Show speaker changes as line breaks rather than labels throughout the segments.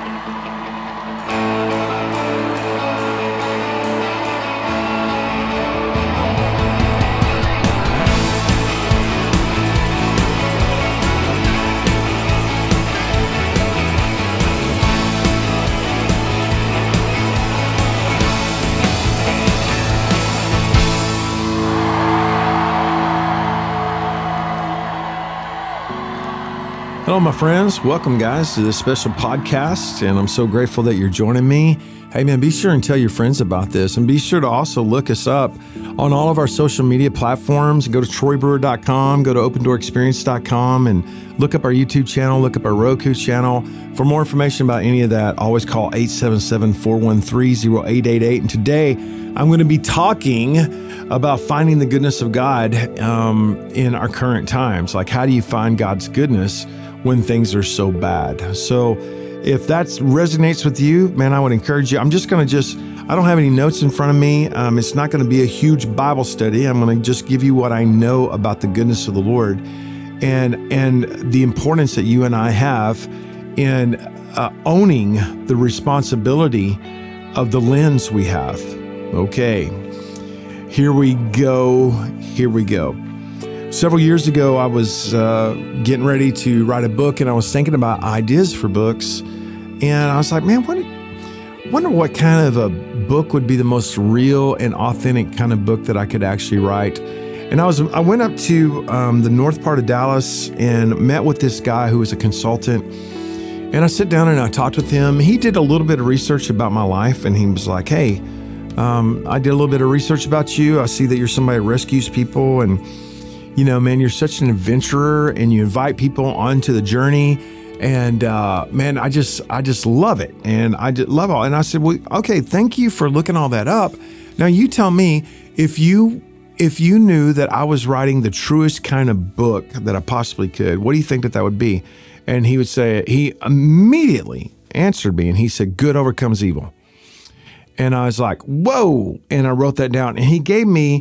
Hello, my friends. Welcome, guys, to this special podcast, and I'm so grateful that you're joining me. Hey, man, be sure and tell your friends about this, and be sure to also look us up on all of our social media platforms. Go to TroyBrewer.com, go to OpenDoorExperience.com, and look up our YouTube channel, look up our Roku channel. For more information about any of that, always call 877-413-0888. And today, I'm going to be talking about finding the goodness of God in our current times. Like, how do you find God's goodness when things are so bad? So if that resonates with you, man, I would encourage you. I'm just going to I don't have any notes in front of me. It's not going to be a huge Bible study. I'm going to just give you what I know about the goodness of the Lord and the importance that you and I have in owning the responsibility of the lens we have. Okay, here we go. Several years ago, I was getting ready to write a book, and I was thinking about ideas for books. And I was like, man, wonder what kind of a book would be the most real and authentic kind of book that I could actually write. And I went up to the north part of Dallas and met with this guy who was a consultant. And I sat down and I talked with him. He did a little bit of research about my life, and he was like, hey, I did a little bit of research about you. I see that you're somebody who rescues people, and you know, man, you're such an adventurer, and you invite people onto the journey. And man, I just love it, and I just love all. And I said, well, okay, thank you for looking all that up. Now you tell me if you knew that I was writing the truest kind of book that I possibly could, what do you think that would be? And he immediately answered me, and he said, good overcomes evil. And I was like, whoa. And I wrote that down. And he gave me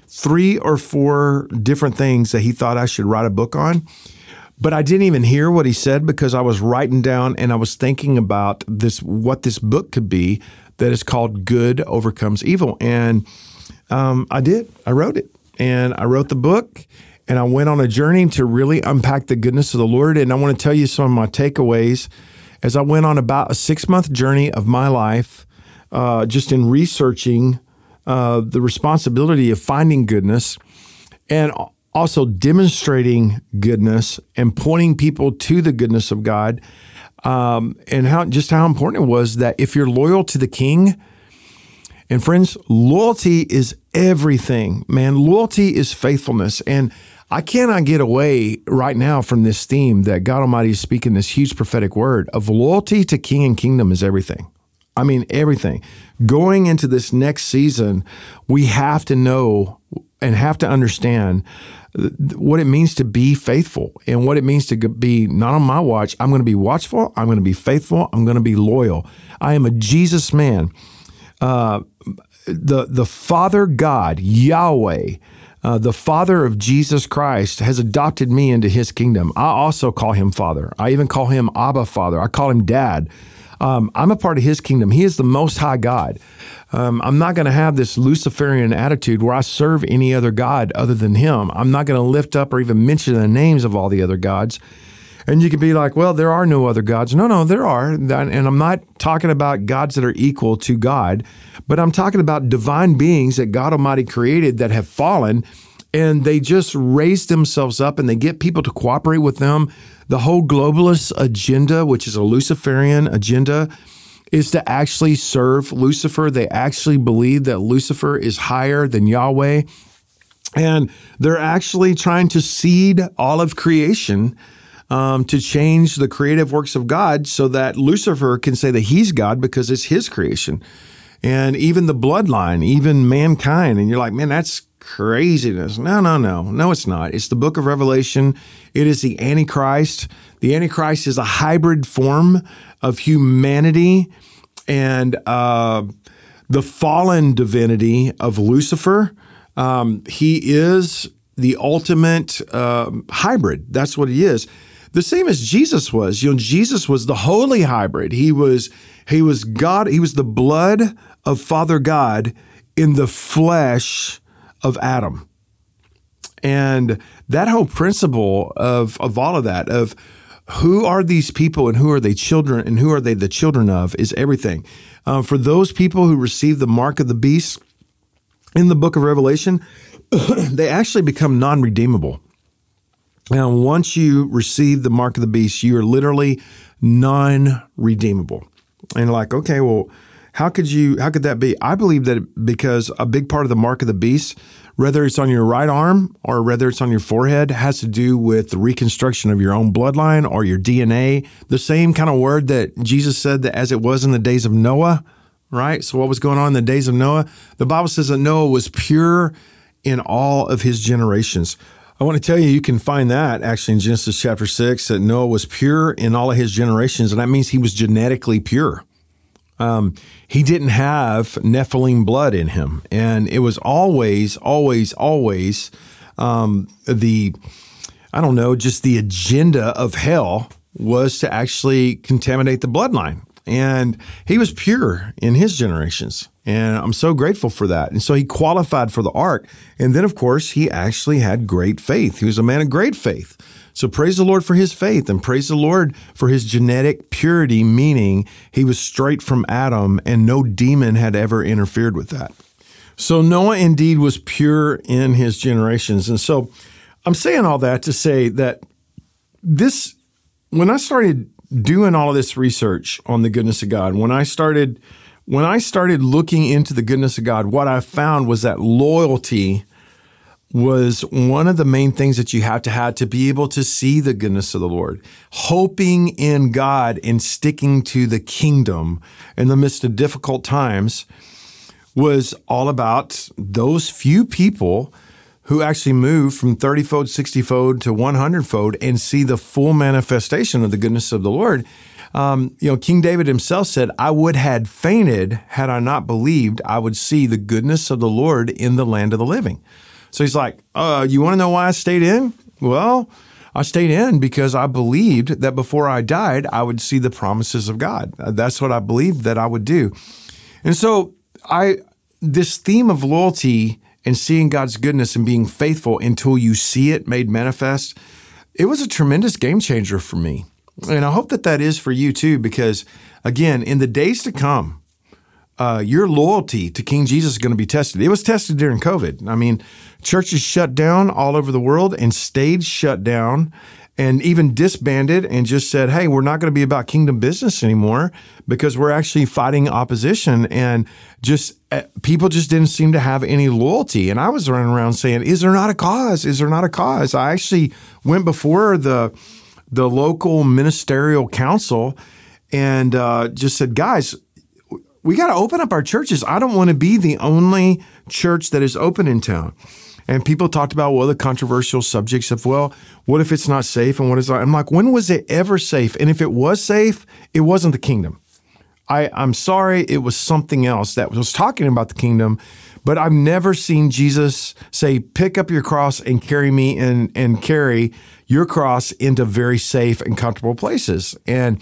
3 or 4 different things that he thought I should write a book on. But I didn't even hear what he said because I was writing down and I was thinking about what this book could be that is called Good Overcomes Evil. And I did. I wrote it. And I wrote the book. And I went on a journey to really unpack the goodness of the Lord. And I want to tell you some of my takeaways as I went on about a 6-month journey of my life, just in researching the responsibility of finding goodness and also demonstrating goodness and pointing people to the goodness of God, and how important it was that if you're loyal to the King, and friends, loyalty is everything, man. Loyalty is faithfulness. And I cannot get away right now from this theme that God Almighty is speaking this huge prophetic word of loyalty to King and kingdom is everything. I mean, everything. Going into this next season, we have to know and have to understand what it means to be faithful and what it means to be not on my watch. I'm going to be watchful. I'm going to be faithful. I'm going to be loyal. I am a Jesus man. The Father God, Yahweh, the Father of Jesus Christ, has adopted me into his kingdom. I also call him Father. I even call him Abba Father. I call him Dad. I'm a part of his kingdom. He is the Most High God. I'm not going to have this Luciferian attitude where I serve any other God other than him. I'm not going to lift up or even mention the names of all the other gods. And you can be like, well, there are no other gods. No, there are. And I'm not talking about gods that are equal to God, but I'm talking about divine beings that God Almighty created that have fallen, and they just raise themselves up and they get people to cooperate with them. The whole globalist agenda, which is a Luciferian agenda, is to actually serve Lucifer. They actually believe that Lucifer is higher than Yahweh. And they're actually trying to seed all of creation to change the creative works of God so that Lucifer can say that he's God because it's his creation. And even the bloodline, even mankind. And you're like, man, that's craziness. No, it's not. It's the book of Revelation. It is the Antichrist. The Antichrist is a hybrid form of humanity and the fallen divinity of Lucifer. He is the ultimate hybrid. That's what he is. the same as Jesus was. Jesus was the holy hybrid. He was God. He was the blood of Father God in the flesh of Adam. And that whole principle of all of that, of who are these people and who are they children and who are they the children of, is everything. For those people who receive the mark of the beast in the book of Revelation, they actually become non-redeemable. Now, once you receive the mark of the beast, you are literally non-redeemable. And like, okay, well, how could that be? I believe that because a big part of the mark of the beast, whether it's on your right arm or whether it's on your forehead, has to do with the reconstruction of your own bloodline or your DNA. The same kind of word that Jesus said that as it was in the days of Noah, right? So what was going on in the days of Noah? The Bible says that Noah was pure in all of his generations. I want to tell you can find that actually in Genesis chapter 6, that Noah was pure in all of his generations, and that means he was genetically pure. He didn't have Nephilim blood in him, and it was always just the agenda of hell was to actually contaminate the bloodline. And he was pure in his generations. And I'm so grateful for that. And so he qualified for the ark. And then, of course, he actually had great faith. He was a man of great faith. So praise the Lord for his faith and praise the Lord for his genetic purity, meaning he was straight from Adam and no demon had ever interfered with that. So Noah indeed was pure in his generations. And so I'm saying all that to say that when I started doing all of this research on the goodness of God, when I started looking into the goodness of God, what I found was that loyalty was one of the main things that you have to be able to see the goodness of the Lord. Hoping in God and sticking to the kingdom in the midst of difficult times was all about those few people who actually move from 30-fold, 60-fold to 100-fold and see the full manifestation of the goodness of the Lord. King David himself said, I would had fainted had I not believed I would see the goodness of the Lord in the land of the living. So he's like, you want to know why I stayed in? Well, I stayed in because I believed that before I died, I would see the promises of God. That's what I believed that I would do. And so this theme of loyalty and seeing God's goodness and being faithful until you see it made manifest, it was a tremendous game changer for me. And I hope that is for you too, because again, in the days to come, your loyalty to King Jesus is going to be tested. It was tested during COVID. I mean, churches shut down all over the world and stayed shut down and even disbanded and just said, hey, we're not going to be about kingdom business anymore because we're actually fighting opposition. And just people just didn't seem to have any loyalty. And I was running around saying, is there not a cause? Is there not a cause? I actually went before the local ministerial council and just said, guys, we got to open up our churches. I don't want to be the only church that is open in town. And people talked about, the controversial subjects of, what if it's not safe? And what is that? I'm like, when was it ever safe? And if it was safe, it wasn't the kingdom. I'm sorry, it was something else that was talking about the kingdom. But I've never seen Jesus say, pick up your cross and carry me and carry your cross into very safe and comfortable places. And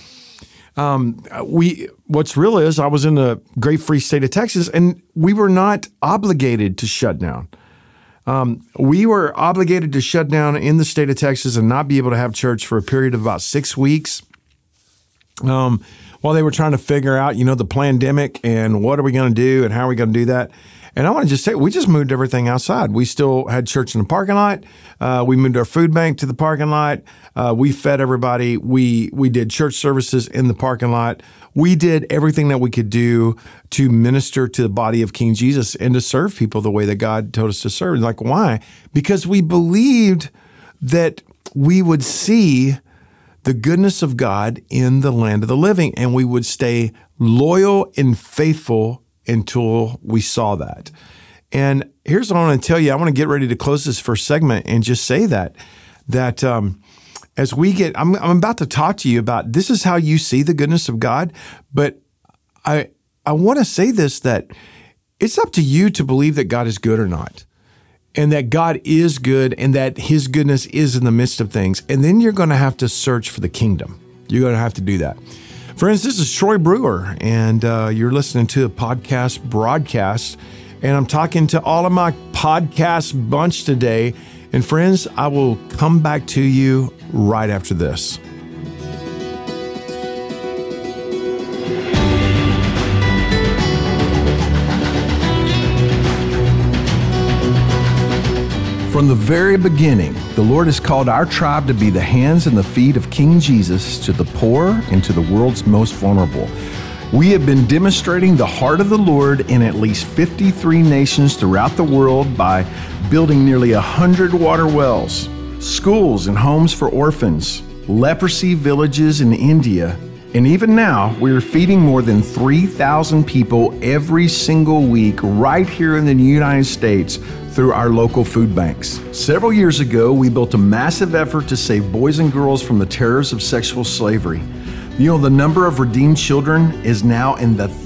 what's real is I was in the great free state of Texas and we were not obligated to shut down. We were obligated to shut down in the state of Texas and not be able to have church for a period of about 6 weeks while they were trying to figure out, the pandemic and what are we going to do and how are we going to do that. And I want to just say, we just moved everything outside. We still had church in the parking lot. We moved our food bank to the parking lot. We fed everybody. We did church services in the parking lot. We did everything that we could do to minister to the body of King Jesus and to serve people the way that God told us to serve. Like, why? Because we believed that we would see the goodness of God in the land of the living, and we would stay loyal and faithful until we saw that. And here's what I want to tell you. I want to get ready to close this first segment and just say that as we get, I'm about to talk to you about this is how you see the goodness of God. But I want to say this, that it's up to you to believe that God is good or not. and that God is good and that his goodness is in the midst of things. And then you're going to have to search for the kingdom. You're going to have to do that. Friends, this is Troy Brewer, and you're listening to a podcast broadcast, and I'm talking to all of my podcast bunch today. And friends, I will come back to you right after this. From the very beginning, the Lord has called our tribe to be the hands and the feet of King Jesus to the poor and to the world's most vulnerable. We have been demonstrating the heart of the Lord in at least 53 nations throughout the world by building nearly 100 water wells, schools and homes for orphans, leprosy villages in India, and even now, we are feeding more than 3,000 people every single week right here in the United States through our local food banks. Several years ago, we built a massive effort to save boys and girls from the terrors of sexual slavery. You know, the number of redeemed children is now in the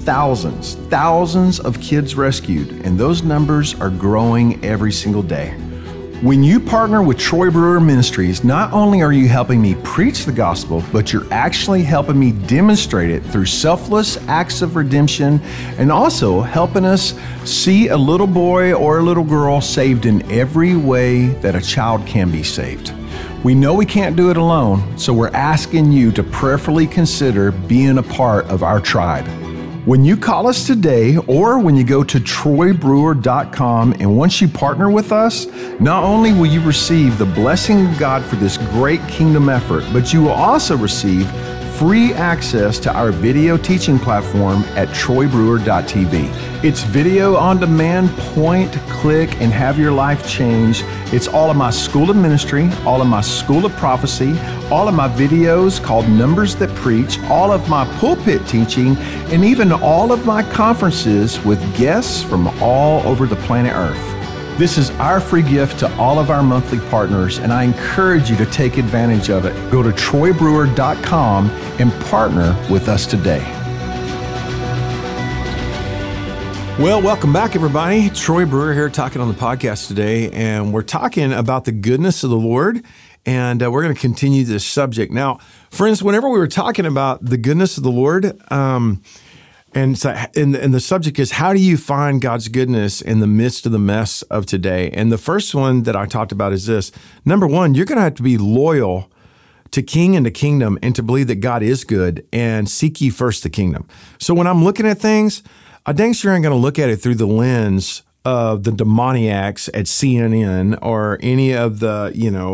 thousands of kids rescued, and those numbers are growing every single day. When you partner with Troy Brewer Ministries, not only are you helping me preach the gospel, but you're actually helping me demonstrate it through selfless acts of redemption and also helping us see a little boy or a little girl saved in every way that a child can be saved. We know we can't do it alone, so we're asking you to prayerfully consider being a part of our tribe. When you call us today or when you go to troybrewer.com, and once you partner with us, not only will you receive the blessing of God for this great kingdom effort, but you will also receive free access to our video teaching platform at troybrewer.tv. It's video on demand, point, click, and have your life change. It's all of my school of ministry, all of my school of prophecy, all of my videos called Numbers That Preach, all of my pulpit teaching, and even all of my conferences with guests from all over the planet Earth. This is our free gift to all of our monthly partners, and I encourage you to take advantage of it. Go to troybrewer.com and partner with us today. Well, welcome back, everybody. Troy Brewer here talking on the podcast today, and we're talking about the goodness of the Lord, and we're going to continue this subject. Now, friends, whenever we were talking about the goodness of the Lord, and the subject is, how do you find God's goodness in the midst of the mess of today? And the first one that I talked about is this. Number one, you're going to have to be loyal to King and to kingdom and to believe that God is good and seek ye first the kingdom. So when I'm looking at things, I dang sure ain't going to look at it through the lens of the demoniacs at CNN or any of the,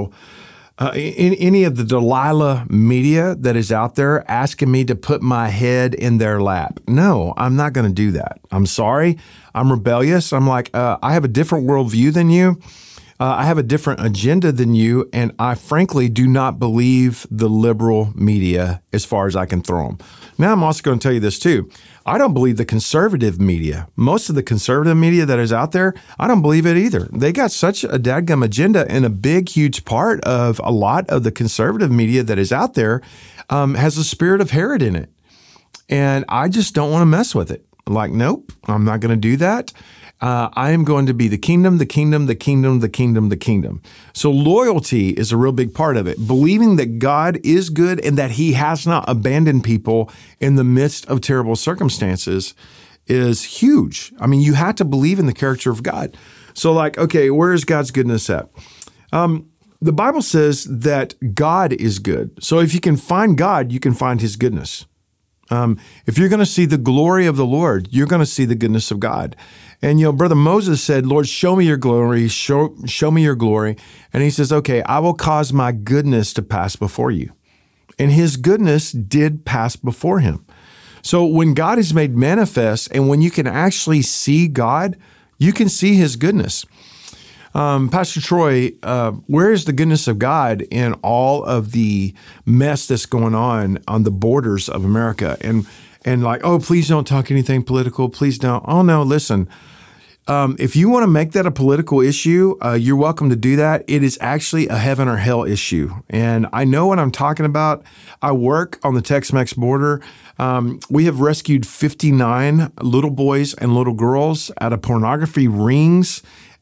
any of the Delilah media that is out there asking me to put my head in their lap. No, I'm not going to do that. I'm sorry. I'm rebellious. I'm like, I have a different worldview than you. I have a different agenda than you. And I frankly do not believe the liberal media as far as I can throw them. Now, I'm also going to tell you this too. I don't believe the conservative media. Most of the conservative media that is out there, I don't believe it either. They got such a dadgum agenda, and a big, huge part of a lot of the conservative media that is out there has a spirit of Herod in it. And I just don't want to mess with it. Like, nope, I'm not going to do that. I am going to be the kingdom, the kingdom, the kingdom, the kingdom, the kingdom. So loyalty is a real big part of it. Believing that God is good and that he has not abandoned people in the midst of terrible circumstances is huge. I mean, you have to believe in the character of God. So like, okay, where is God's goodness at? The Bible says that God is good. So if you can find God, you can find his goodness. If you're going to see the glory of the Lord, you're going to see the goodness of God. And, Brother Moses said, Lord, show me your glory, show me your glory. And he says, okay, I will cause my goodness to pass before you. And his goodness did pass before him. So when God is made manifest and when you can actually see God, you can see his goodness. Pastor Troy, where is the goodness of God in all of the mess that's going on the borders of America? And like, oh, please don't talk anything political. Please don't. Oh, no, listen. If you want to make that a political issue, you're welcome to do that. It is actually a heaven or hell issue. And I know what I'm talking about. I work on the Tex-Mex border. We have rescued 59 little boys and little girls out of pornography rings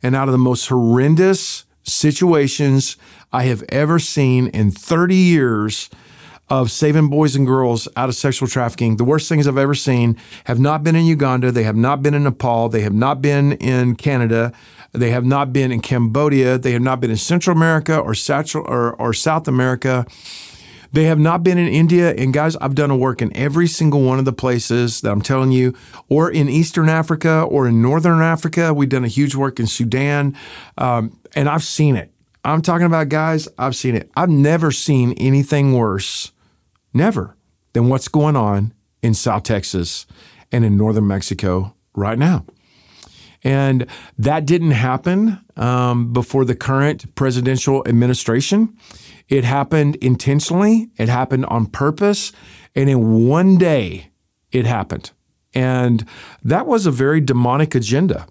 and out of the most horrendous situations I have ever seen in 30 years of saving boys and girls out of sexual trafficking. The worst things I've ever seen have not been in Uganda. They have not been in Nepal. They have not been in Canada. They have not been in Cambodia. They have not been in Central America or South America. They have not been in India. And guys, I've done a work in every single one of the places that I'm telling you, or in Eastern Africa or in Northern Africa. We've done a huge work in Sudan. And I've seen it. I'm talking about, guys, I've seen it. I've never seen anything worse, never, than what's going on in South Texas and in Northern Mexico right now. And that didn't happen before the current presidential administration. It happened intentionally. It happened on purpose. And in one day, it happened. And that was a very demonic agenda.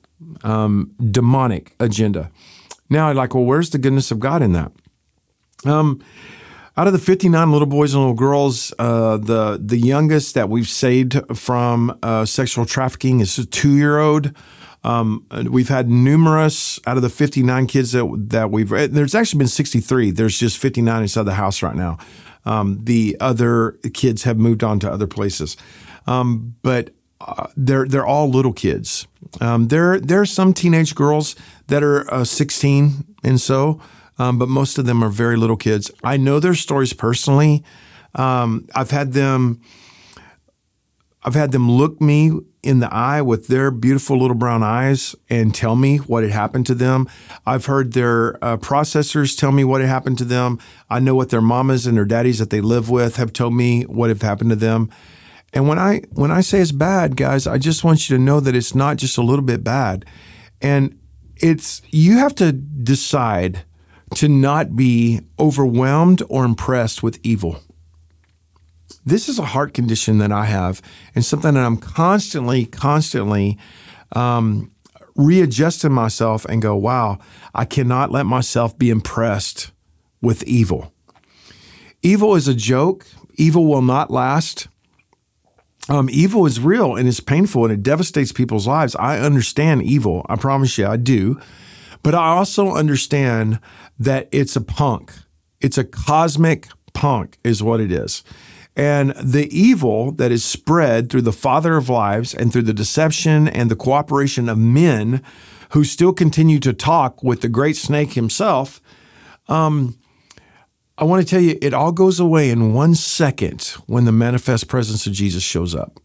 Now, I'm like, well, where's the goodness of God in that? Out of the 59 little boys and little girls, the youngest that we've saved from sexual trafficking is a 2-year-old. We've had numerous out of the 59 kids that we've, there's actually been 63. There's just 59 inside the house right now. The other kids have moved on to other places. But they're all little kids. There are some teenage girls that are 16 and so, but most of them are very little kids. I know their stories personally. I've had them look me in the eye with their beautiful little brown eyes and tell me what had happened to them. I've heard their processors tell me what had happened to them. I know what their mamas and their daddies that they live with have told me what had happened to them. And when I say it's bad, guys, I just want you to know that it's not just a little bit bad. And you have to decide to not be overwhelmed or impressed with evil. This is a heart condition that I have and something that I'm constantly readjusting myself and go, wow, I cannot let myself be impressed with evil. Evil is a joke. Evil will not last. Evil is real and it's painful and it devastates people's lives. I understand evil. I promise you, I do. But I also understand that it's a punk. It's a cosmic punk is what it is. And the evil that is spread through the father of lies and through the deception and the cooperation of men who still continue to talk with the great snake himself, I want to tell you, it all goes away in 1 second when the manifest presence of Jesus shows up.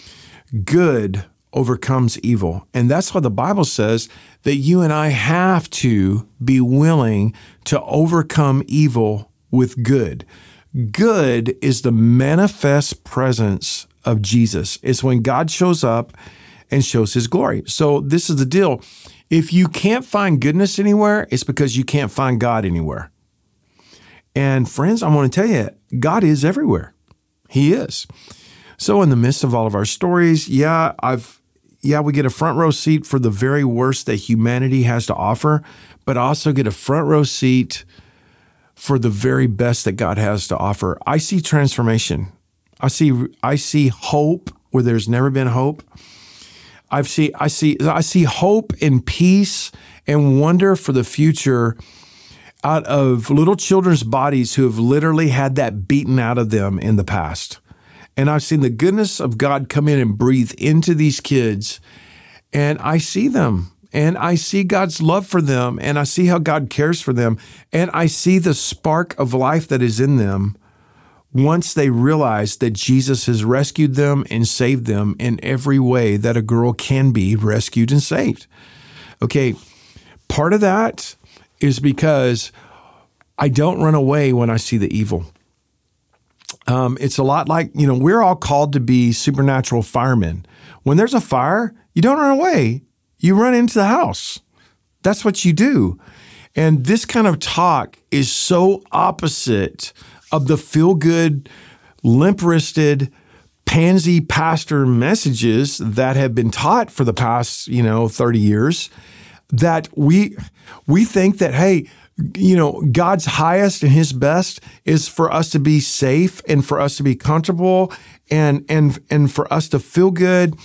Good overcomes evil. And that's why the Bible says that you and I have to be willing to overcome evil with good. Good is the manifest presence of Jesus. It's when God shows up and shows his glory. So this is the deal. If you can't find goodness anywhere, it's because you can't find God anywhere. And friends, I want to tell you, God is everywhere. He is. So in the midst of all of our stories, we get a front row seat for the very worst that humanity has to offer, but also get a front row seat for the very best that God has to offer. I see transformation. I see hope where there's never been hope. I see hope and peace and wonder for the future out of little children's bodies who have literally had that beaten out of them in the past. And I've seen the goodness of God come in and breathe into these kids, and I see them, and I see God's love for them, and I see how God cares for them, and I see the spark of life that is in them once they realize that Jesus has rescued them and saved them in every way that a girl can be rescued and saved. Okay, part of that is because I don't run away when I see the evil. It's a lot like, we're all called to be supernatural firemen. When there's a fire, you don't run away. You run into the house. That's what you do. And this kind of talk is so opposite of the feel-good, limp-wristed, pansy pastor messages that have been taught for the past, 30 years, that we think that, hey, God's highest and his best is for us to be safe and for us to be comfortable and for us to feel good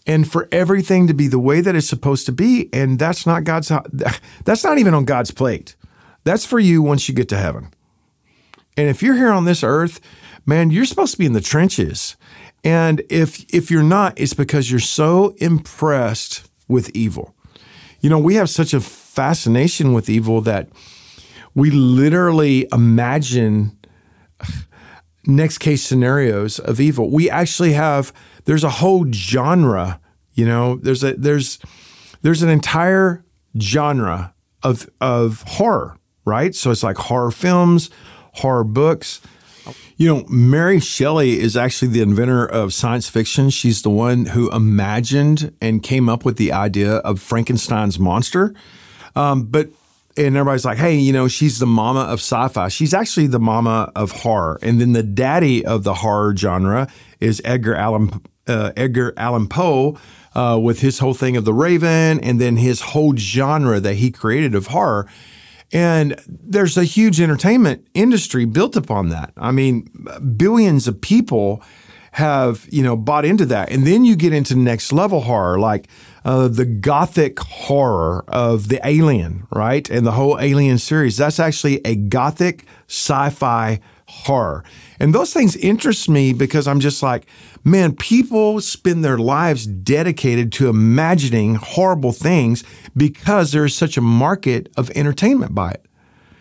and for everything to be the way that it's supposed to be. And that's not that's not even on God's plate. That's for you once you get to heaven. And if you're here on this earth, man, you're supposed to be in the trenches. And if you're not, it's because you're so impressed with evil. You know, we have such a fascination with evil that we literally imagine next case scenarios of evil. We actually there's a whole genre, you know, there's an entire genre of horror, right? So it's like horror films, horror books. You know, Mary Shelley is actually the inventor of science fiction. She's the one who imagined and came up with the idea of Frankenstein's monster. And everybody's like, hey, you know, she's the mama of sci-fi. She's actually the mama of horror. And then the daddy of the horror genre is Edgar Allan Poe with his whole thing of The Raven, and then his whole genre that he created of horror. And there's a huge entertainment industry built upon that. I mean, billions of people have, you know, bought into that. And then you get into next level horror, like the gothic horror of the Alien, right? And the whole Alien series. That's actually a gothic sci-fi horror. And those things interest me because I'm just like, man, people spend their lives dedicated to imagining horrible things because there is such a market of entertainment by it.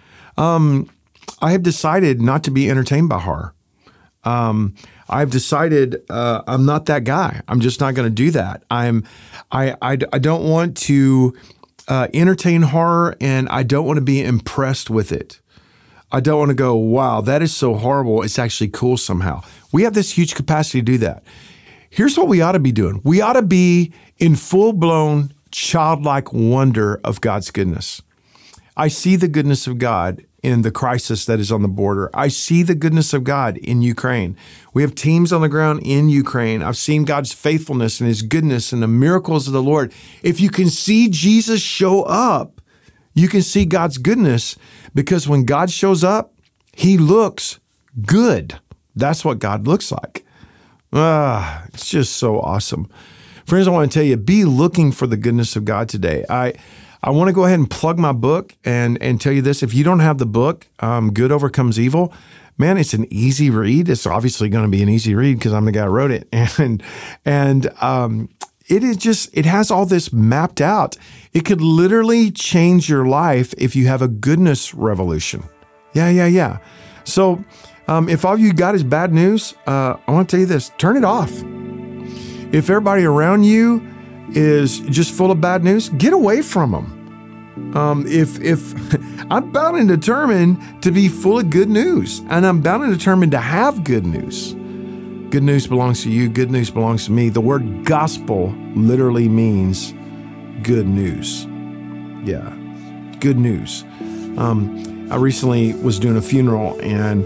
I have decided not to be entertained by horror. I've decided I'm not that guy. I'm just not going to do that. I don't want to entertain horror, and I don't want to be impressed with it. I don't want to go, wow, that is so horrible. It's actually cool somehow. We have this huge capacity to do that. Here's what we ought to be doing. We ought to be in full-blown childlike wonder of God's goodness. I see the goodness of God in the crisis that is on the border. I see the goodness of God in Ukraine. We have teams on the ground in Ukraine. I've seen God's faithfulness and his goodness and the miracles of the Lord. If you can see Jesus show up, you can see God's goodness, because when God shows up, he looks good. That's what God looks like. It's just so awesome. Friends, I want to tell you, be looking for the goodness of God today. I want to go ahead and plug my book and tell you this. If you don't have the book, Good Overcomes Evil, man, it's an easy read. It's obviously going to be an easy read because I'm the guy who wrote it. And it has all this mapped out. It could literally change your life if you have a goodness revolution. Yeah. So if all you got is bad news, I want to tell you this, turn it off. If everybody around you is just full of bad news, get away from them. If I'm bound and determined to be full of good news, and I'm bound and determined to have good news. Good news belongs to you. Good news belongs to me. The word gospel literally means good news. Yeah, good news. I recently was doing a funeral, and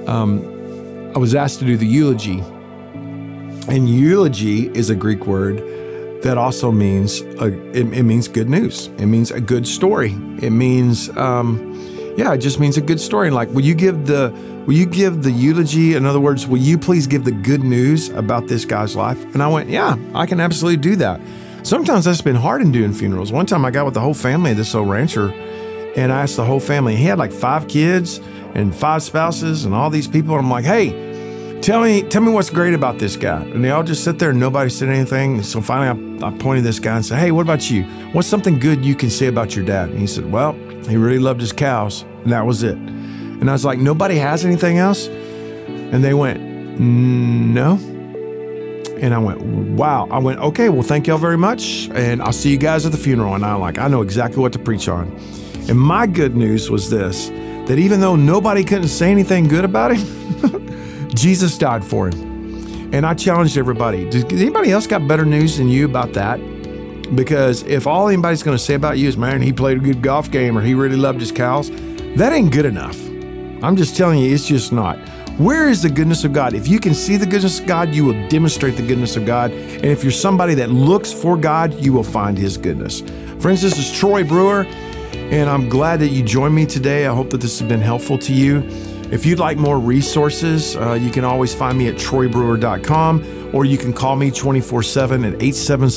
I was asked to do the eulogy. And eulogy is a Greek word that also means, it means good news. It means a good story. It means, it just means a good story. And like, will you give the eulogy? In other words, will you please give the good news about this guy's life? And I went, yeah, I can absolutely do that. Sometimes that's been hard in doing funerals. One time I got with the whole family of this old rancher, and I asked the whole family, he had like 5 kids and 5 spouses and all these people. And I'm like, hey, tell me what's great about this guy. And they all just sit there and nobody said anything. So finally I pointed to this guy and said, hey, what about you? What's something good you can say about your dad? And he said, well, he really loved his cows. And that was it. And I was like, nobody has anything else? And they went, no. And I went, wow. I went, okay, well, thank y'all very much. And I'll see you guys at the funeral. And I know exactly what to preach on. And my good news was this, that even though nobody couldn't say anything good about him, Jesus died for him. And I challenged everybody, does anybody else got better news than you about that? Because if all anybody's going to say about you is, man, he played a good golf game or he really loved his cows, that ain't good enough. I'm just telling you, it's just not. Where is the goodness of God? If you can see the goodness of God, you will demonstrate the goodness of God. And if you're somebody that looks for God, you will find his goodness. Friends, this is Troy Brewer, and I'm glad that you joined me today. I hope that this has been helpful to you. If you'd like more resources, you can always find me at troybrewer.com, or you can call me 24/7 at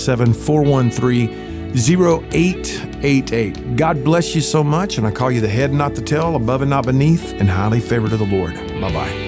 877-413-0888. God bless you so much, and I call you the head, not the tail, above and not beneath, and highly favored of the Lord. Bye-bye.